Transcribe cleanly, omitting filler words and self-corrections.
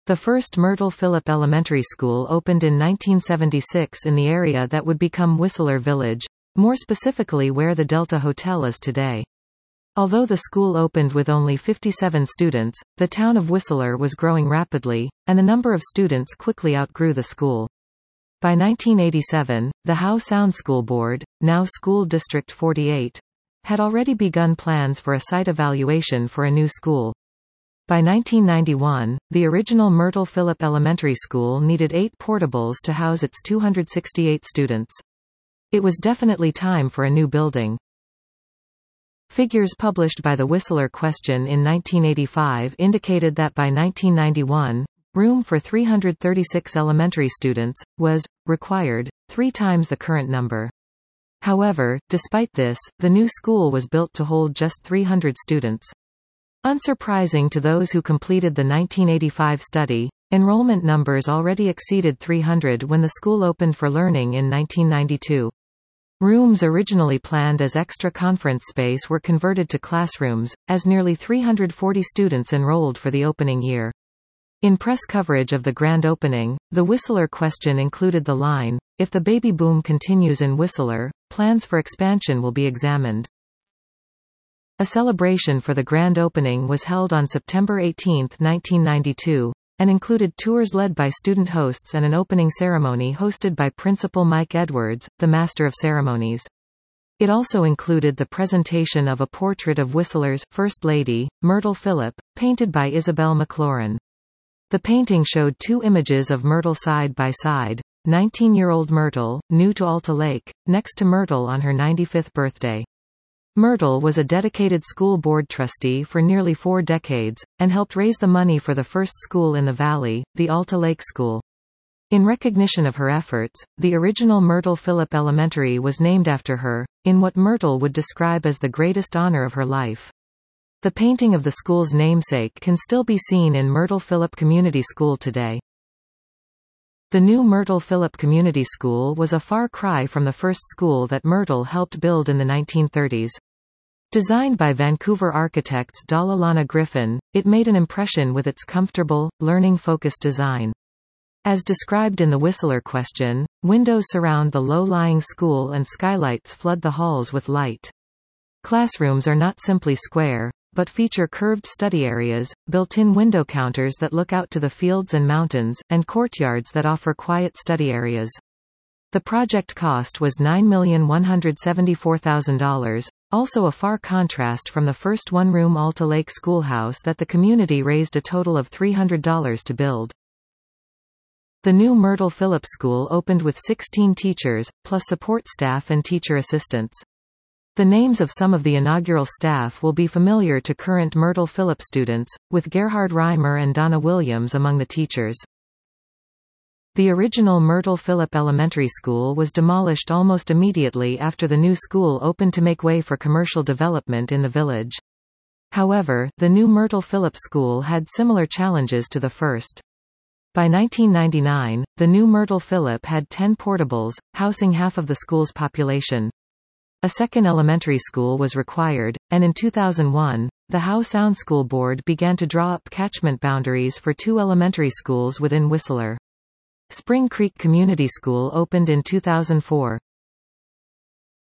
The first Myrtle Phillip Elementary School opened in 1976 in the area that would become Whistler Village, more specifically where the Delta Hotel is today. Although the school opened with only 57 students, the town of Whistler was growing rapidly, and the number of students quickly outgrew the school. By 1987, the Howe Sound School Board, now School District 48, had already begun plans for a site evaluation for a new school. By 1991, the original Myrtle Phillip Elementary School needed 8 portables to house its 268 students. It was definitely time for a new building. Figures published by the Whistler Question in 1985 indicated that by 1991, room for 336 elementary students was required, 3 times the current number. However, despite this, the new school was built to hold just 300 students. Unsurprising to those who completed the 1985 study, enrollment numbers already exceeded 300 when the school opened for learning in 1992. Rooms originally planned as extra conference space were converted to classrooms, as nearly 340 students enrolled for the opening year. In press coverage of the grand opening, the Whistler Question included the line, "If the baby boom continues in Whistler, plans for expansion will be examined." A celebration for the grand opening was held on September 18, 1992, and included tours led by student hosts and an opening ceremony hosted by Principal Mike Edwards, the Master of Ceremonies. It also included the presentation of a portrait of Whistler's First Lady, Myrtle Phillip, painted by Isabel McLaurin. The painting showed 2 images of Myrtle side by side, 19-year-old Myrtle, new to Alta Lake, next to Myrtle on her 95th birthday. Myrtle was a dedicated school board trustee for nearly 4 decades, and helped raise the money for the first school in the valley, the Alta Lake School. In recognition of her efforts, the original Myrtle Phillip Elementary was named after her, in what Myrtle would describe as the greatest honor of her life. The painting of the school's namesake can still be seen in Myrtle Phillip Community School today. The new Myrtle Phillip Community School was a far cry from the first school that Myrtle helped build in the 1930s. Designed by Vancouver architects Dalalana Griffin, it made an impression with its comfortable, learning-focused design. As described in the Whistler Question, windows surround the low-lying school and skylights flood the halls with light. Classrooms are not simply square, but feature curved study areas, built-in window counters that look out to the fields and mountains, and courtyards that offer quiet study areas. The project cost was $9,174,000, also a far contrast from the first one-room Alta Lake schoolhouse that the community raised a total of $300 to build. The new Myrtle Phillip School opened with 16 teachers, plus support staff and teacher assistants. The names of some of the inaugural staff will be familiar to current Myrtle Phillip students, with Gerhard Reimer and Donna Williams among the teachers. The original Myrtle Phillip Elementary School was demolished almost immediately after the new school opened to make way for commercial development in the village. However, the new Myrtle Phillip School had similar challenges to the first. By 1999, the new Myrtle Phillip had 10 portables, housing half of the school's population. A second elementary school was required, and in 2001, the Howe Sound School Board began to draw up catchment boundaries for 2 elementary schools within Whistler. Spring Creek Community School opened in 2004.